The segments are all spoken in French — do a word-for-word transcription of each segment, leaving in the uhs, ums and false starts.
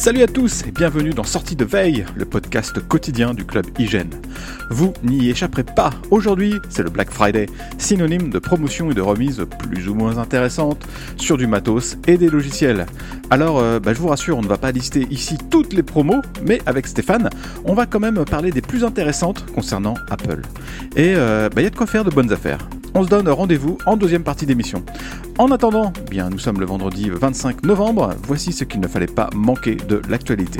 Salut à tous et bienvenue dans Sortie de Veille, le podcast quotidien du club Hygiène. Vous n'y échapperez pas, aujourd'hui c'est le Black Friday, synonyme de promotion et de remise plus ou moins intéressantes sur du matos et des logiciels. Alors euh, bah, je vous rassure, on ne va pas lister ici toutes les promos, mais avec Stéphane, on va quand même parler des plus intéressantes concernant Apple. Et il euh, bah, y a de quoi faire de bonnes affaires. On se donne rendez-vous en deuxième partie d'émission. En attendant, bien nous sommes le vendredi vingt-cinq novembre, voici ce qu'il ne fallait pas manquer de l'actualité.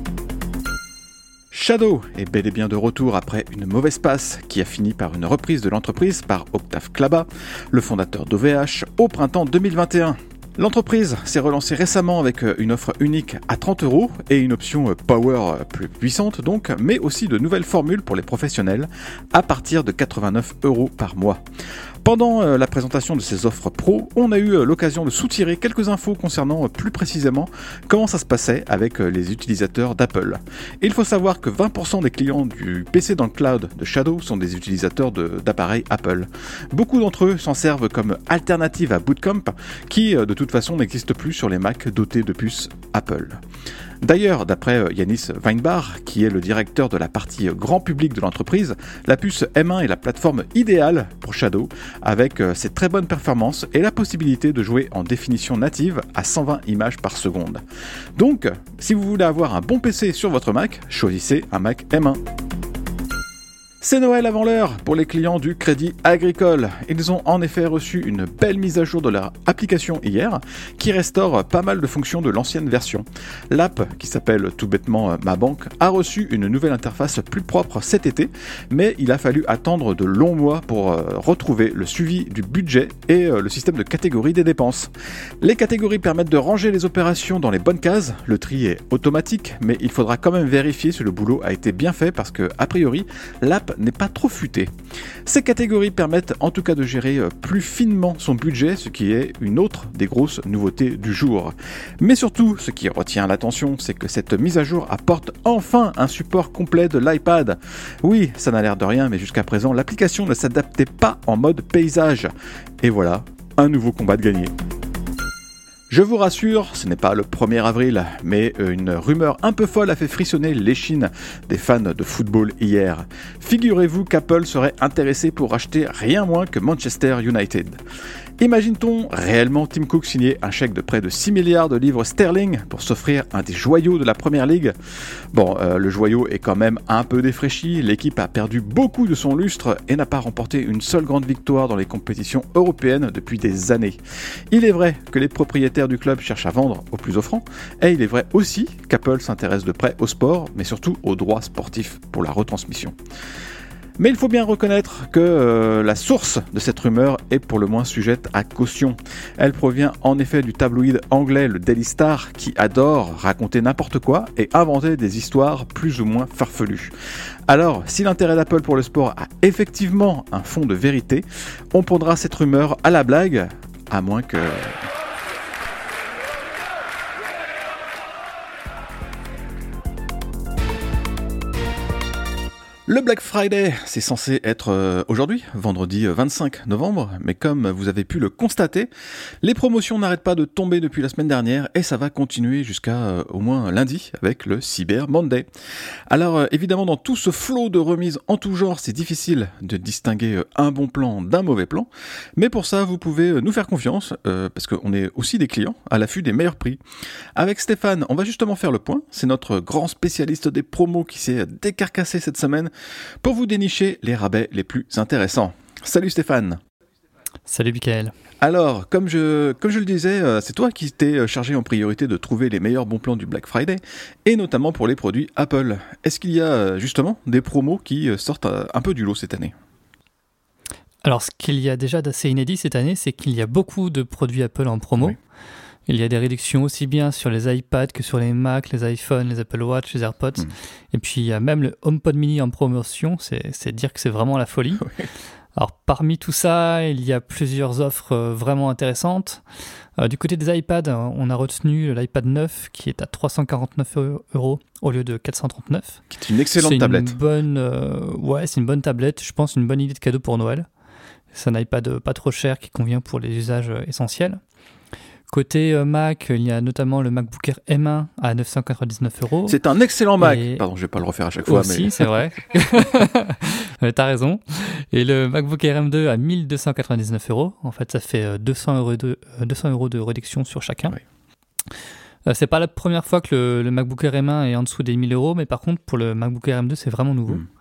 Shadow est bel et bien de retour après une mauvaise passe qui a fini par une reprise de l'entreprise par Octave Klaba, le fondateur d'O V H, au printemps deux mille vingt et un. L'entreprise s'est relancée récemment avec une offre unique à trente euros et une option Power plus puissante donc, mais aussi de nouvelles formules pour les professionnels à partir de quatre-vingt-neuf euros par mois. Pendant la présentation de ces offres pro, on a eu l'occasion de soutirer quelques infos concernant plus précisément comment ça se passait avec les utilisateurs d'Apple. Et il faut savoir que vingt pour cent des clients du P C dans le cloud de Shadow sont des utilisateurs de, d'appareils Apple. Beaucoup d'entre eux s'en servent comme alternative à Bootcamp, qui de toute façon n'existe plus sur les Mac dotés de puces Apple. D'ailleurs, d'après Yanis Weinbach, qui est le directeur de la partie grand public de l'entreprise, la puce M un est la plateforme idéale pour Shadow, avec ses très bonnes performances et la possibilité de jouer en définition native à cent vingt images par seconde. Donc, si vous voulez avoir un bon P C sur votre Mac, choisissez un Mac M un. C'est Noël avant l'heure pour les clients du Crédit Agricole. Ils ont en effet reçu une belle mise à jour de leur application hier qui restaure pas mal de fonctions de l'ancienne version. L'app, qui s'appelle tout bêtement Ma Banque, a reçu une nouvelle interface plus propre cet été, mais il a fallu attendre de longs mois pour euh, retrouver le suivi du budget et euh, le système de catégorie des dépenses. Les catégories permettent de ranger les opérations dans les bonnes cases, le tri est automatique, mais il faudra quand même vérifier si le boulot a été bien fait parce que, a priori, l'app n'est pas trop futé. Ces catégories permettent en tout cas de gérer plus finement son budget, ce qui est une autre des grosses nouveautés du jour. Mais surtout, ce qui retient l'attention, c'est que cette mise à jour apporte enfin un support complet de l'iPad. Oui, ça n'a l'air de rien, mais jusqu'à présent, l'application ne s'adaptait pas en mode paysage. Et voilà, un nouveau combat de gagné. Je vous rassure, ce n'est pas le premier avril, mais une rumeur un peu folle a fait frissonner l'échine des fans de football hier. Figurez-vous qu'Apple serait intéressé pour acheter rien moins que Manchester United. Imagine-t-on réellement Tim Cook signer un chèque de près de six milliards de livres sterling pour s'offrir un des joyaux de la Première Ligue ? Bon, euh, le joyau est quand même un peu défraîchi, l'équipe a perdu beaucoup de son lustre et n'a pas remporté une seule grande victoire dans les compétitions européennes depuis des années. Il est vrai que les propriétaires du club cherchent à vendre au plus offrant, et il est vrai aussi qu'Apple s'intéresse de près au sport, mais surtout aux droits sportifs pour la retransmission. Mais il faut bien reconnaître que euh, la source de cette rumeur est pour le moins sujette à caution. Elle provient en effet du tabloïd anglais le Daily Star qui adore raconter n'importe quoi et inventer des histoires plus ou moins farfelues. Alors, si l'intérêt d'Apple pour le sport a effectivement un fond de vérité, on prendra cette rumeur à la blague, à moins que... Le Black Friday, c'est censé être euh, aujourd'hui, vendredi vingt-cinq novembre, mais comme vous avez pu le constater, les promotions n'arrêtent pas de tomber depuis la semaine dernière et ça va continuer jusqu'à euh, au moins lundi avec le Cyber Monday. Alors euh, évidemment, dans tout ce flot de remises en tout genre, c'est difficile de distinguer euh, un bon plan d'un mauvais plan, mais pour ça, vous pouvez euh, nous faire confiance, euh, parce qu'on est aussi des clients à l'affût des meilleurs prix. Avec Stéphane, on va justement faire le point, c'est notre grand spécialiste des promos qui s'est décarcassé cette semaine pour vous dénicher les rabais les plus intéressants. Salut Stéphane. Salut Mickaël. Alors, comme je, comme je le disais, c'est toi qui t'es chargé en priorité de trouver les meilleurs bons plans du Black Friday, et notamment pour les produits Apple. Est-ce qu'il y a justement des promos qui sortent un peu du lot cette année ? Alors, ce qu'il y a déjà d'assez inédit cette année, c'est qu'il y a beaucoup de produits Apple en promo. Oui. Il y a des réductions aussi bien sur les iPads que sur les Mac, les iPhones, les Apple Watch, les AirPods. Mmh. Et puis, il y a même le HomePod mini en promotion. C'est, c'est dire que c'est vraiment la folie. Oui. Alors, parmi tout ça, il y a plusieurs offres vraiment intéressantes. Euh, du côté des iPads, on a retenu l'iPad neuf qui est à trois cent quarante-neuf euros au lieu de quatre cent trente-neuf. Qui est une excellente c'est tablette. Une bonne, euh, ouais, c'est une bonne tablette. Je pense une bonne idée de cadeau pour Noël. C'est un iPad pas trop cher qui convient pour les usages essentiels. Côté euh, Mac, il y a notamment le MacBook Air M un à neuf cent quatre-vingt-dix-neuf euros. C'est un excellent Mac. Et... Pardon, je vais pas le refaire à chaque fois. Aussi, mais... c'est vrai. T'as raison. Et le MacBook Air M deux à mille deux cent quatre-vingt-dix-neuf euros. En fait, ça fait deux cents euros de, deux cents euros de réduction sur chacun. Oui. Euh, c'est pas la première fois que le, le MacBook Air M un est en dessous des mille euros, mais par contre, pour le MacBook Air M deux, c'est vraiment nouveau. Mm.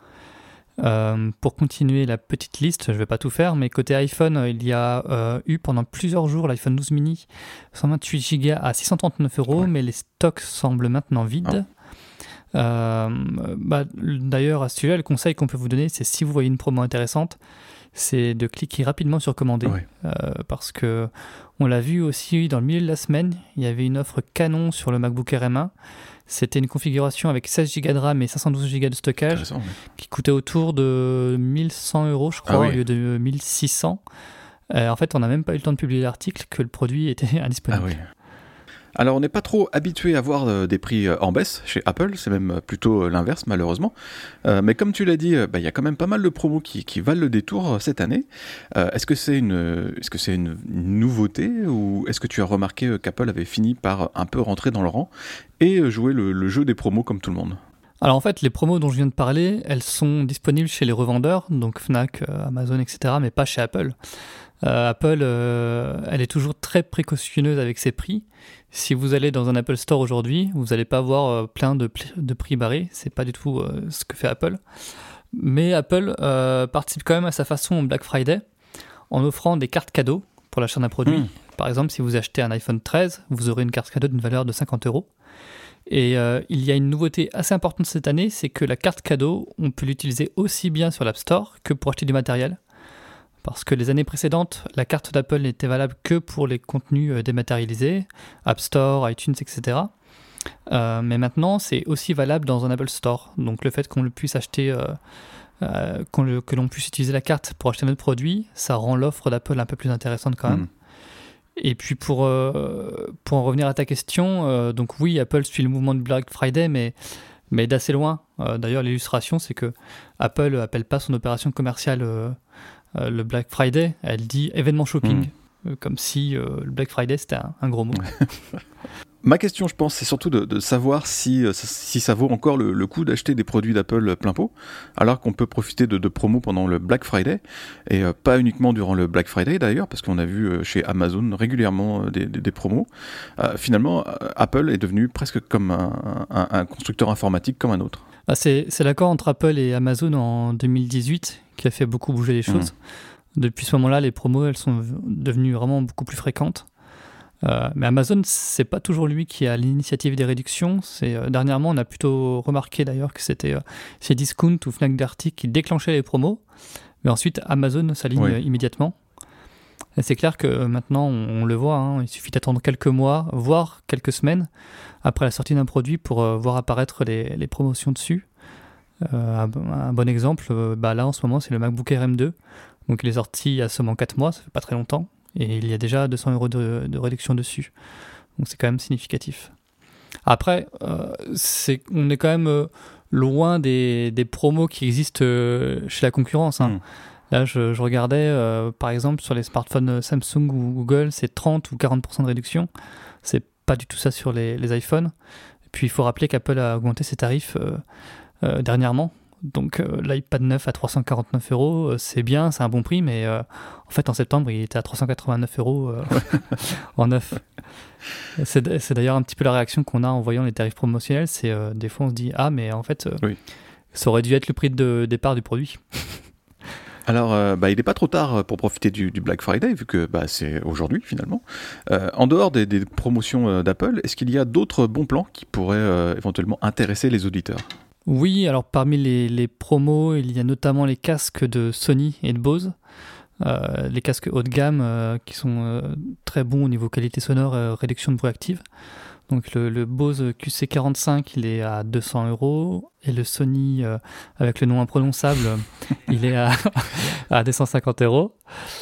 Euh, pour continuer la petite liste, je ne vais pas tout faire, mais côté iPhone, il y a euh, eu pendant plusieurs jours l'iPhone douze mini cent vingt-huit giga à six cent trente-neuf euros, ouais. mais les stocks semblent maintenant vides. Oh. Euh, bah, d'ailleurs, à ce sujet, le conseil qu'on peut vous donner, c'est si vous voyez une promo intéressante, c'est de cliquer rapidement sur commander. Ouais. Euh, parce que on l'a vu aussi dans le milieu de la semaine, il y avait une offre canon sur le MacBook Air M un. C'était une configuration avec seize giga de RAM et cinq cent douze giga de stockage ouais. qui coûtait autour de mille cent euros, je crois, ah oui. au lieu de mille six cents. Euh, en fait, on n'a même pas eu le temps de publier l'article que le produit était indisponible. Ah oui. Alors, on n'est pas trop habitué à voir euh, des prix euh, en baisse chez Apple, c'est même plutôt euh, l'inverse, malheureusement. Euh, mais comme tu l'as dit, il bah, y a quand même pas mal de promos qui, qui valent le détour cette année. Euh, est-ce que c'est une, est-ce que c'est une, une nouveauté ou est-ce que tu as remarqué qu'Apple avait fini par un peu rentrer dans le rang et jouer le, le jeu des promos comme tout le monde ? Alors en fait, les promos dont je viens de parler, elles sont disponibles chez les revendeurs, donc Fnac, Amazon, et cetera, mais pas chez Apple. Euh, Apple, euh, elle est toujours très précautionneuse avec ses prix. Si vous allez dans un Apple Store aujourd'hui, vous n'allez pas voir euh, plein de, pl- de prix barrés. C'est pas du tout euh, ce que fait Apple. Mais Apple euh, participe quand même à sa façon au Black Friday en offrant des cartes cadeaux pour l'achat d'un produit. Mmh. Par exemple, si vous achetez un iPhone treize, vous aurez une carte cadeau d'une valeur de cinquante euros. Et euh, il y a une nouveauté assez importante cette année, c'est que la carte cadeau, on peut l'utiliser aussi bien sur l'App Store que pour acheter du matériel. Parce que les années précédentes, la carte d'Apple n'était valable que pour les contenus dématérialisés, App Store, iTunes, et cetera. Euh, mais maintenant, c'est aussi valable dans un Apple Store. Donc le fait qu'on le puisse acheter, euh, euh, qu'on le, que l'on puisse utiliser la carte pour acheter notre produit, ça rend l'offre d'Apple un peu plus intéressante quand même. Mmh. Et puis pour, euh, pour en revenir à ta question, euh, donc oui, Apple suit le mouvement du Black Friday, mais, mais d'assez loin. Euh, d'ailleurs, l'illustration, c'est que Apple n'appelle pas son opération commerciale euh, Euh, le Black Friday, elle dit événement shopping, mmh. euh, comme si euh, le Black Friday c'était un, un gros mot. Ma question, je pense, c'est surtout de, de savoir si, si ça vaut encore le, le coup d'acheter des produits d'Apple plein pot, alors qu'on peut profiter de, de promos pendant le Black Friday, et euh, pas uniquement durant le Black Friday d'ailleurs, parce qu'on a vu euh, chez Amazon régulièrement des, des, des promos. Euh, finalement, euh, Apple est devenu presque comme un, un, un constructeur informatique comme un autre. Ah, c'est, c'est l'accord entre Apple et Amazon en deux mille dix-huit qui a fait beaucoup bouger les choses. Mmh. Depuis ce moment-là, les promos, elles sont devenues vraiment beaucoup plus fréquentes. Euh, mais Amazon, c'est pas toujours lui qui a l'initiative des réductions. C'est, euh, dernièrement, on a plutôt remarqué d'ailleurs que c'était euh, chez Discount ou Fnac Darty qui déclenchaient les promos. Mais ensuite, Amazon s'aligne oui. euh, immédiatement. Et c'est clair que euh, maintenant, on, on le voit, hein, il suffit d'attendre quelques mois, voire quelques semaines après la sortie d'un produit pour euh, voir apparaître les, les promotions dessus. Euh, un, un bon exemple, euh, bah là en ce moment, c'est le MacBook Air M deux. Donc il est sorti il y a seulement quatre mois, ça fait pas très longtemps. Et il y a déjà deux cents euros de, de réduction dessus. Donc c'est quand même significatif. Après, euh, c'est, on est quand même euh, loin des, des promos qui existent euh, chez la concurrence. Hein. Mmh. Là, je, je regardais, euh, par exemple, sur les smartphones Samsung ou Google, c'est trente ou quarante pour cent de réduction. C'est pas du tout ça sur les, les iPhones. Et puis, il faut rappeler qu'Apple a augmenté ses tarifs euh, euh, dernièrement. Donc euh, l'iPad neuf à trois cent quarante-neuf euros, euh, c'est bien, c'est un bon prix, mais euh, en fait en septembre il était à trois cent quatre-vingt-neuf euros euh, en neuf. C'est, c'est d'ailleurs un petit peu la réaction qu'on a en voyant les tarifs promotionnels, c'est euh, des fois on se dit ah mais en fait euh, oui. ça aurait dû être le prix de départ du produit. Alors, euh, bah, il n'est pas trop tard pour profiter du, du Black Friday, vu que bah, c'est aujourd'hui, finalement. Euh, en dehors des, des promotions euh, d'Apple, est-ce qu'il y a d'autres bons plans qui pourraient euh, éventuellement intéresser les auditeurs ? Oui, alors parmi les, les promos, il y a notamment les casques de Sony et de Bose. Euh, les casques haut de gamme euh, qui sont euh, très bons au niveau qualité sonore et réduction de bruit active. Donc le, le Bose Q C quarante-cinq, il est à deux cents euros, et le Sony, euh, avec le nom imprononçable, il est à, à deux cent cinquante euros.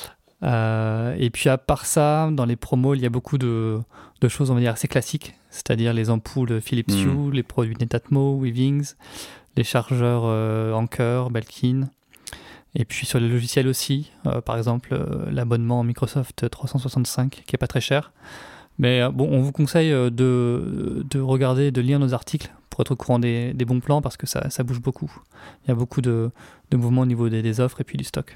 Euh, et puis à part ça, dans les promos, il y a beaucoup de, de choses, on va dire, assez classiques, c'est-à-dire les ampoules Philips Hue, mmh. les produits Netatmo, Wavings, les chargeurs euh, Anker, Belkin. Et puis sur les logiciels aussi, euh, par exemple, euh, l'abonnement Microsoft trois cent soixante-cinq, qui est pas très cher, Mais bon, on vous conseille de, de regarder, de lire nos articles pour être au courant des, des bons plans parce que ça, ça bouge beaucoup. Il y a beaucoup de, de mouvements au niveau des, des offres et puis du stock.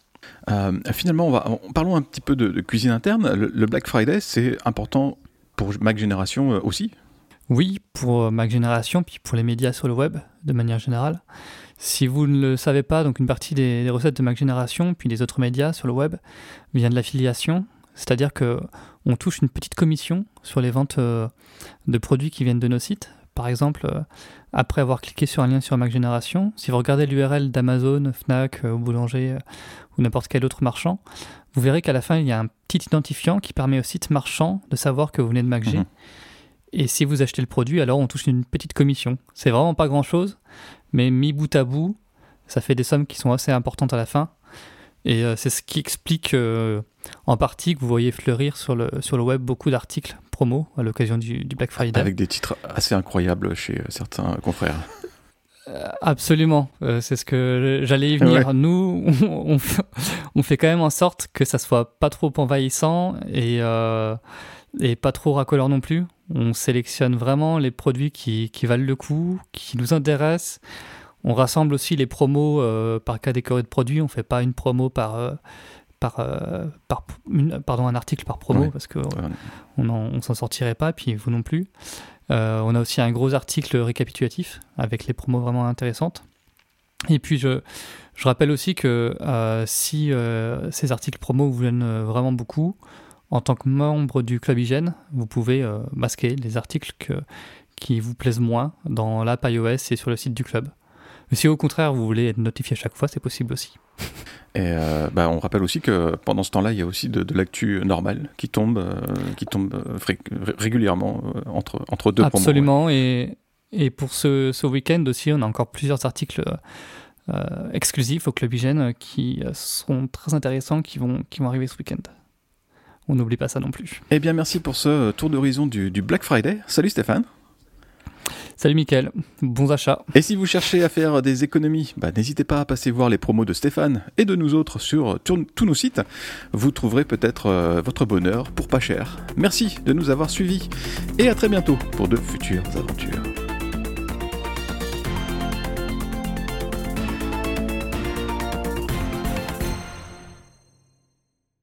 Euh, finalement, on va, on, parlons un petit peu de, de cuisine interne. Le, le Black Friday, c'est important pour Mac Génération aussi ? Oui, pour Mac Génération, puis pour les médias sur le web, de manière générale. Si vous ne le savez pas, donc une partie des, des recettes de Mac Génération, puis des autres médias sur le web, vient de l'affiliation. C'est-à-dire qu'on touche une petite commission sur les ventes euh, de produits qui viennent de nos sites. Par exemple, euh, après avoir cliqué sur un lien sur Mac Génération, si vous regardez l'U R L d'Amazon, Fnac, euh, Boulanger euh, ou n'importe quel autre marchand, vous verrez qu'à la fin, il y a un petit identifiant qui permet au site marchand de savoir que vous venez de MacG. Mmh. Et si vous achetez le produit, alors on touche une petite commission. C'est vraiment pas grand-chose, mais mis bout à bout, ça fait des sommes qui sont assez importantes à la fin. Et euh, c'est ce qui explique euh, en partie que vous voyez fleurir sur le, sur le web beaucoup d'articles promo à l'occasion du, du Black Friday. Avec des titres assez incroyables chez certains confrères. Euh, absolument, euh, c'est ce que j'allais y venir. Ouais. Nous, on, on, fait, on fait quand même en sorte que ça soit pas trop envahissant et, euh, et pas trop racoleur non plus. On sélectionne vraiment les produits qui, qui valent le coup, qui nous intéressent. On rassemble aussi les promos euh, par catégorie de produits. On ne fait pas une promo par, euh, par, euh, par une, pardon, un article par promo, ouais. parce qu'on ouais. ne s'en sortirait pas, puis vous non plus. Euh, on a aussi un gros article récapitulatif avec les promos vraiment intéressantes. Et puis, je, je rappelle aussi que euh, si euh, ces articles promos vous viennent vraiment beaucoup, en tant que membre du Club Hygiène, vous pouvez euh, masquer les articles que, qui vous plaisent moins dans l'app iOS et sur le site du club. Mais si au contraire vous voulez être notifié à chaque fois, c'est possible aussi. Et euh, bah, on rappelle aussi que pendant ce temps-là, il y a aussi de, de l'actu normale qui tombe, euh, qui tombe fré- régulièrement euh, entre, entre deux promos. Absolument, ouais. et, et pour ce, ce week-end aussi, on a encore plusieurs articles euh, exclusifs au Club Hygiène qui seront très intéressants, qui vont, qui vont arriver ce week-end. On n'oublie pas ça non plus. Eh bien, merci pour ce tour d'horizon du, du Black Friday. Salut Stéphane. Salut Mickaël, bons achats. Et si vous cherchez à faire des économies, bah, n'hésitez pas à passer voir les promos de Stéphane et de nous autres sur tous nos sites. Vous trouverez peut-être euh, votre bonheur pour pas cher. Merci de nous avoir suivis et à très bientôt pour de futures aventures.